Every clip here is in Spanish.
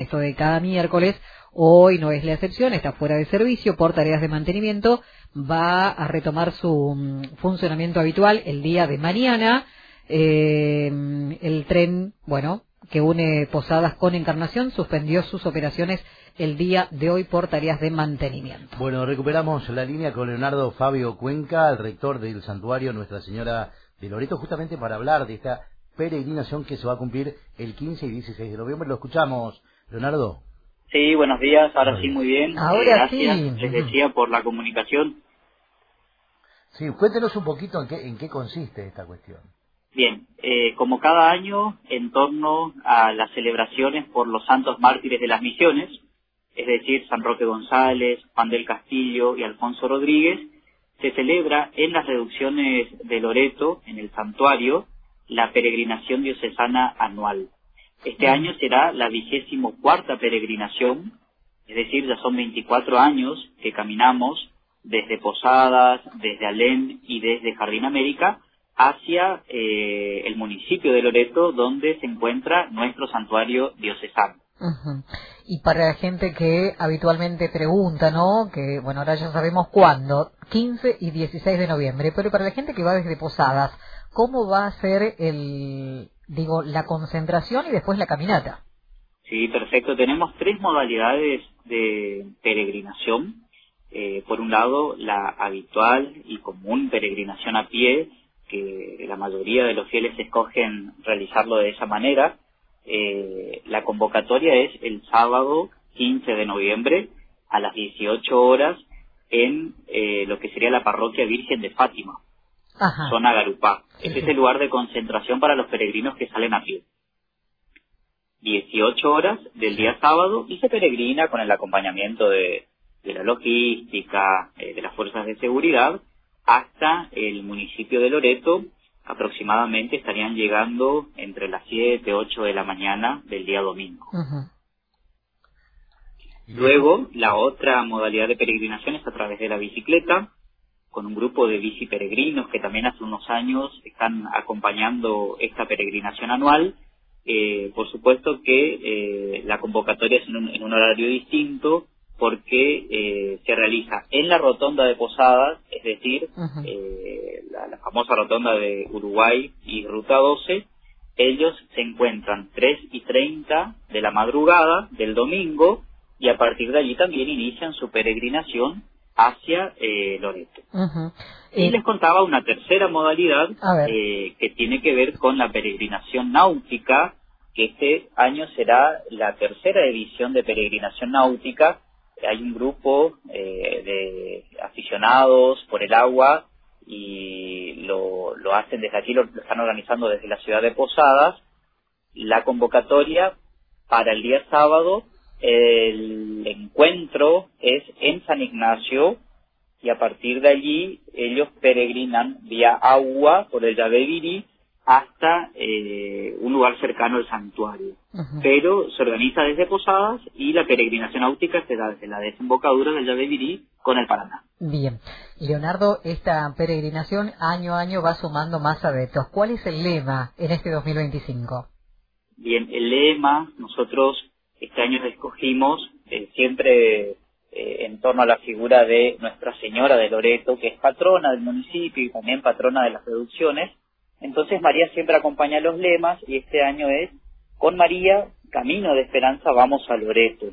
Esto de cada miércoles, hoy no es la excepción, está fuera de servicio por tareas de mantenimiento, va a retomar su funcionamiento habitual el día de mañana. El tren, que une Posadas con Encarnación, suspendió sus operaciones el día de hoy por tareas de mantenimiento. Bueno, recuperamos la línea con Leonardo Fabio Cuenca, el rector del santuario Nuestra Señora de Loreto, justamente para hablar de esta peregrinación que se va a cumplir el 15 y 16 de noviembre. Lo escuchamos, Leonardo. Sí, buenos días, ahora sí, muy bien. Ahora gracias, sí. Les decía por la comunicación. Sí, cuéntenos un poquito en qué consiste esta cuestión. Bien, como cada año, en torno a las celebraciones por los santos mártires de las misiones, es decir, San Roque González, Juan del Castillo y Alfonso Rodríguez, se celebra en las reducciones de Loreto, en el santuario, la peregrinación diocesana anual. Este año será la 24ª peregrinación, es decir, ya son 24 años que caminamos desde Posadas, desde Alén y desde Jardín América hacia el municipio de Loreto, donde se encuentra nuestro santuario diocesano. Y para la gente que habitualmente pregunta, ¿no? Que, ahora ya sabemos cuándo, 15 y 16 de noviembre, pero para la gente que va desde Posadas, ¿cómo va a ser la concentración y después la caminata? Sí, perfecto. Tenemos 3 modalidades de peregrinación. Por un lado, la habitual y común peregrinación a pie, que la mayoría de los fieles escogen realizarlo de esa manera. La convocatoria es el sábado 15 de noviembre a las 18 horas en lo que sería la parroquia Virgen de Fátima, zona Garupá. Este es el lugar de concentración para los peregrinos que salen a pie. 18 horas del día sábado y se peregrina con el acompañamiento de la logística, de las fuerzas de seguridad, hasta el municipio de Loreto. Aproximadamente estarían llegando entre las 7, 8 de la mañana del día domingo. Luego, la otra modalidad de peregrinación es a través de la bicicleta, con un grupo de biciperegrinos que también hace unos años están acompañando esta peregrinación anual. Por supuesto que la convocatoria es en un horario distinto, porque se realiza en la rotonda de Posadas, es decir, la famosa rotonda de Uruguay y Ruta 12. Ellos se encuentran 3:30 de la madrugada del domingo y a partir de allí también inician su peregrinación hacia Loreto. Y les contaba una tercera modalidad que tiene que ver con la peregrinación náutica, que este año será la 3ª edición de peregrinación náutica. Hay un grupo de aficionados por el agua y lo hacen desde aquí, lo están organizando desde la ciudad de Posadas. La convocatoria para el día sábado, el encuentro es en San Ignacio y a partir de allí ellos peregrinan vía agua por el Yabebirí hasta un lugar cercano al santuario. Pero se organiza desde Posadas y la peregrinación náutica se da desde la desembocadura del Yabebirí con el Paraná. Bien. Leonardo, esta peregrinación año a año va sumando más adeptos. ¿Cuál es el lema en este 2025? Bien, el lema nosotros este año escogimos siempre en torno a la figura de Nuestra Señora de Loreto, que es patrona del municipio y también patrona de las reducciones. Entonces María siempre acompaña los lemas y este año es: con María, camino de esperanza, vamos a Loreto.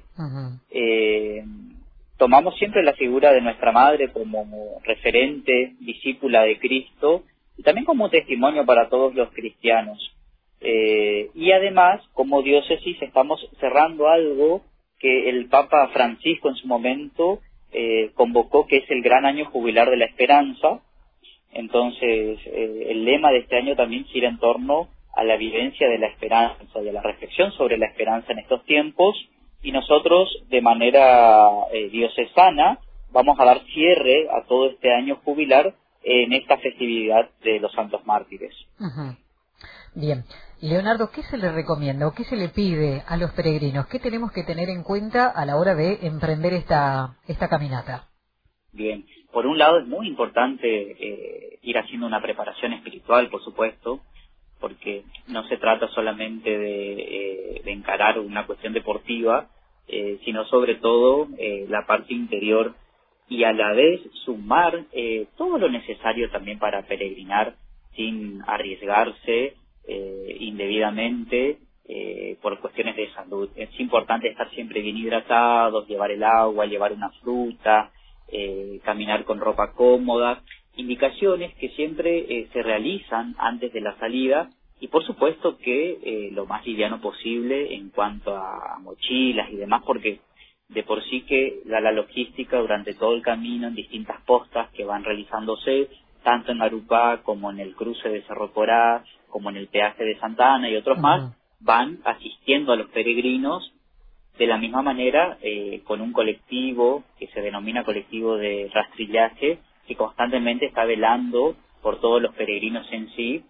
Tomamos siempre la figura de nuestra Madre como referente, discípula de Cristo, y también como testimonio para todos los cristianos. Y además, como diócesis, estamos cerrando algo que el Papa Francisco en su momento convocó, que es el Gran Año Jubilar de la Esperanza. Entonces, el lema de este año también gira en torno a la vivencia de la esperanza y a la reflexión sobre la esperanza en estos tiempos, y nosotros de manera diocesana vamos a dar cierre a todo este año jubilar en esta festividad de los Santos Mártires. Bien. Leonardo, ¿qué se le recomienda o qué se le pide a los peregrinos? ¿Qué tenemos que tener en cuenta a la hora de emprender esta caminata? Bien, por un lado es muy importante ir haciendo una preparación espiritual, por supuesto, porque no se trata solamente de encarar una cuestión deportiva, sino sobre todo la parte interior, y a la vez sumar todo lo necesario también para peregrinar sin arriesgarse indebidamente por cuestiones de salud. Es importante estar siempre bien hidratados, llevar el agua, llevar una fruta, caminar con ropa cómoda, indicaciones que siempre se realizan antes de la salida, y por supuesto que lo más liviano posible en cuanto a mochilas y demás, porque de por sí que la logística durante todo el camino en distintas postas que van realizándose, tanto en Arupá como en el cruce de Cerro Corá, como en el peaje de Santa Ana y otros más, van asistiendo a los peregrinos de la misma manera con un colectivo que se denomina colectivo de rastrillaje, que constantemente está velando por todos los peregrinos en sí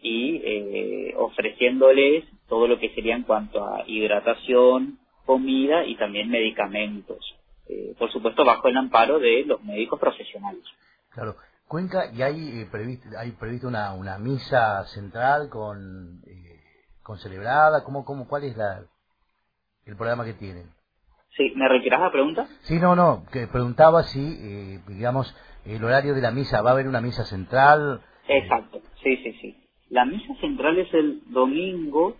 y ofreciéndoles todo lo que sería en cuanto a hidratación, comida y también medicamentos, por supuesto bajo el amparo de los médicos profesionales. Claro. Cuenca, y hay previsto una misa central con celebrada, ¿cuál es el programa que tienen? Sí, ¿me retirás la pregunta? Sí, no, que preguntaba si, digamos, el horario de la misa, ¿va a haber una misa central? Exacto, sí. La misa central es el domingo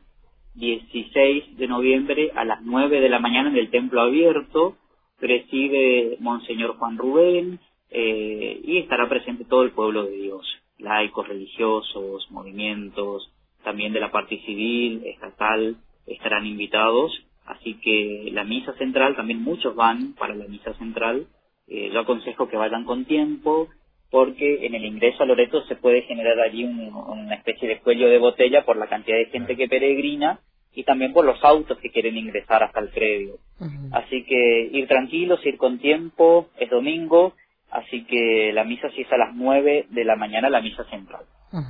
16 de noviembre a las 9 de la mañana en el templo abierto. Preside Monseñor Juan Rubén, y estará presente todo el pueblo de Dios, laicos, religiosos, movimientos, también de la parte civil, estatal, estarán invitados. Así que la misa central, también muchos van para la misa central. Yo aconsejo que vayan con tiempo, porque en el ingreso a Loreto se puede generar allí una especie de cuello de botella por la cantidad de gente que peregrina y también por los autos que quieren ingresar hasta el predio. Así que ir tranquilos, ir con tiempo, es domingo, así que la misa sí es a las 9 de la mañana, la misa central.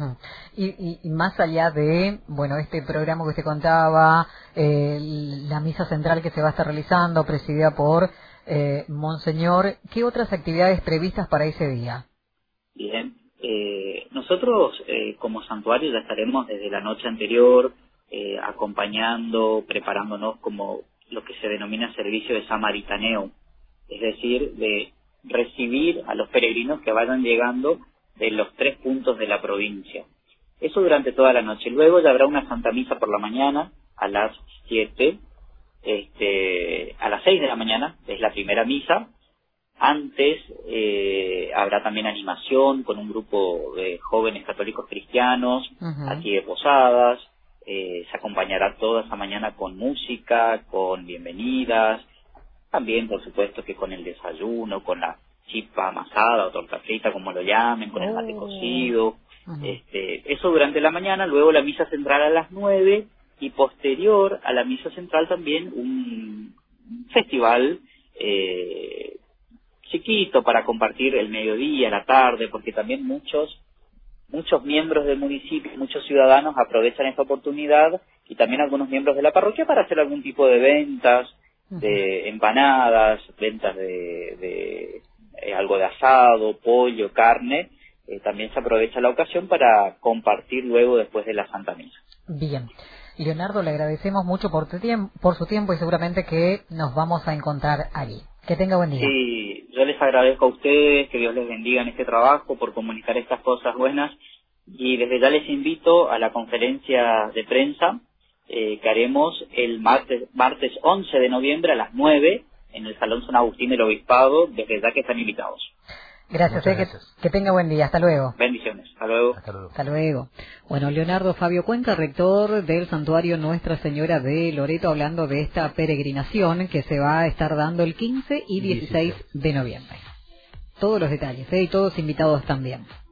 Y más allá de, este programa que usted contaba, la misa central que se va a estar realizando, presidida por Monseñor, ¿qué otras actividades previstas para ese día? Bien, nosotros como santuario ya estaremos desde la noche anterior acompañando, preparándonos como lo que se denomina servicio de samaritaneo, es decir, de recibir a los peregrinos que vayan llegando de los 3 puntos de la provincia. Eso durante toda la noche. Luego ya habrá una Santa Misa por la mañana a las 7, a las 6 de la mañana, es la primera misa. Antes habrá también animación con un grupo de jóvenes católicos cristianos, aquí de Posadas. Se acompañará toda esa mañana con música, con bienvenidas, también por supuesto que con el desayuno, con la chipa amasada o torta frita, como lo llamen, con el mate cocido. Eso durante la mañana. Luego la misa central a las 9 y posterior a la misa central también un festival chiquito para compartir el mediodía, la tarde, porque también muchos miembros del municipio, muchos ciudadanos aprovechan esta oportunidad, y también algunos miembros de la parroquia para hacer algún tipo de ventas, de empanadas, ventas de algo de asado, pollo, carne. También se aprovecha la ocasión para compartir luego después de la Santa Misa. Bien. Leonardo, le agradecemos mucho por su tiempo y seguramente que nos vamos a encontrar allí. Que tenga buen día. Sí, yo les agradezco a ustedes, que Dios les bendiga en este trabajo por comunicar estas cosas buenas, y desde ya les invito a la conferencia de prensa que haremos el martes 11 de noviembre a las 9 en el Salón San Agustín del Obispado. Desde ya que están invitados. Gracias. Que tenga buen día. Hasta luego. Bendiciones. Hasta luego. Hasta luego. Bueno, Leonardo Fabio Cuenca, rector del Santuario Nuestra Señora de Loreto, hablando de esta peregrinación que se va a estar dando el 15 y 16 de noviembre. Todos los detalles, y todos invitados también.